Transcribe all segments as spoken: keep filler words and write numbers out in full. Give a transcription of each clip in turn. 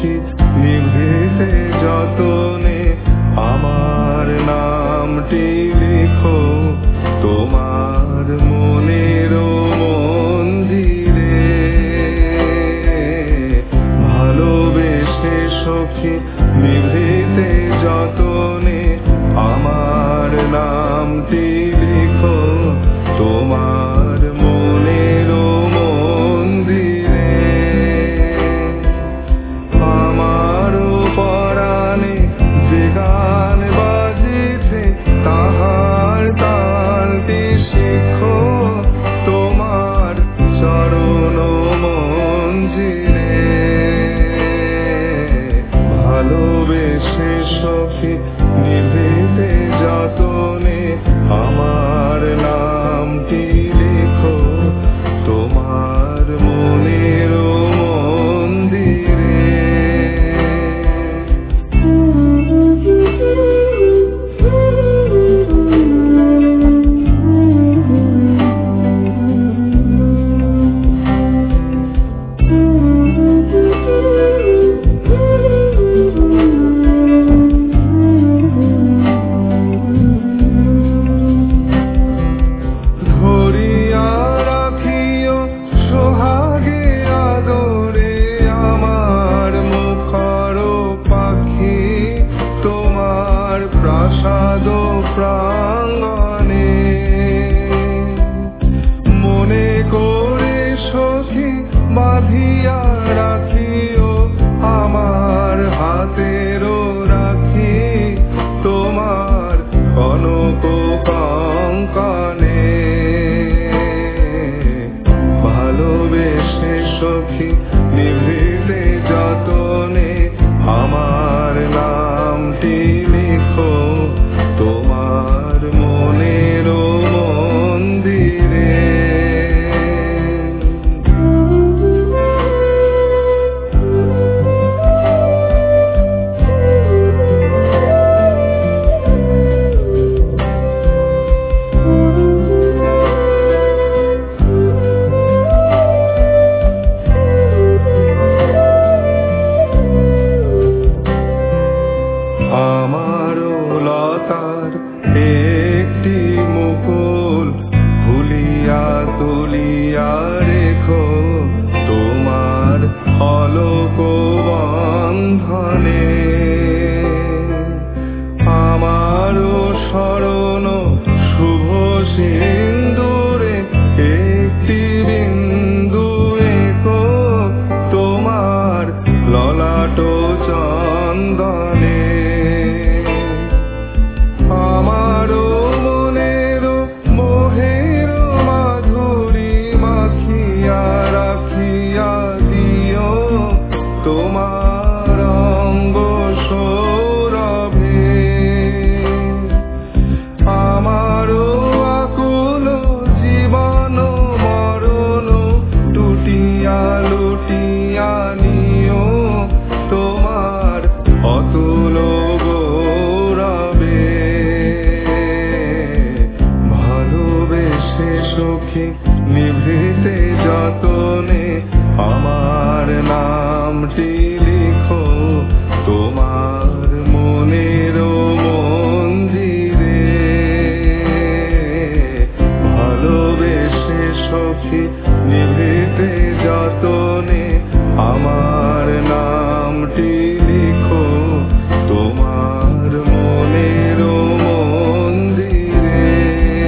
সখী নিভৃতে যতনে আমার নামটি লিখো তোমার মনের মন্দিরে। ভালোবেসে সখী নিভৃতে যতনে আমার নামটি লিখো তোমার মনের মন্দিরে। আমার পরাণে যে গান বাজিছে তাহার তালটি শিখো তোমার চরণ মঞ্জিরে। ভালোবেসে সখী নিভৃতে যতনে আমার নামটি লিখো তোমার মনের মন্দিরে। ধরিয়া রাখিও সোহাগে আদরে আমার মুখর পাখি তোমার প্রাসাদ প্রাঙ্গণে। মনে করে সখী বাঁধিয়া রাখিও আমার হাতের রাখি তোমার কনক কঙ্কণে। ভালোবেসে সখী নিভৃতে যতনে আমার নামটি লিখো তোমার মনের মন্দিরে। আমারও লতার একটি মুকুল ভুলিয়া তুলিয়া রেখো তোমার অলক বন্ধনে। আমারও শরণ শুভ সিন্দুরে একটি বিন্দু এঁকো তোমার ললাট চন্দনে। আমারও মনের মোহের মাধুরী মাখিয়া রাখিয়া দিও তোমার অঙ্গ সৌরভে। আমারও আকুল জীবন মরণ টুটিয়া লুটিয়া নিও তোমার অতুল গৌরবে। ভালোবেসে সখী নিভৃতে যতনে আমার নামটি লিখো তোমার মনের মন্দিরে। ভালোবেসে সখী নিভৃতে যতনে আমার নামটি লিখো তোমার মনের মন্দিরে।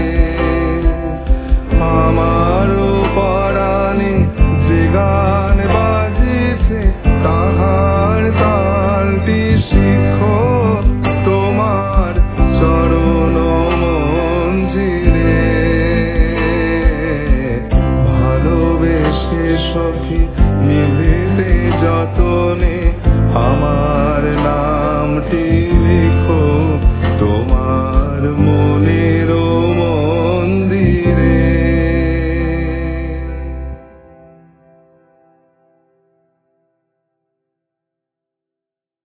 আমার পরাণে যে গান বাজিছে তাহার তালটি শিখো তোমার চরণ মঞ্জিরে। ভালোবেসে সখী নিভৃতে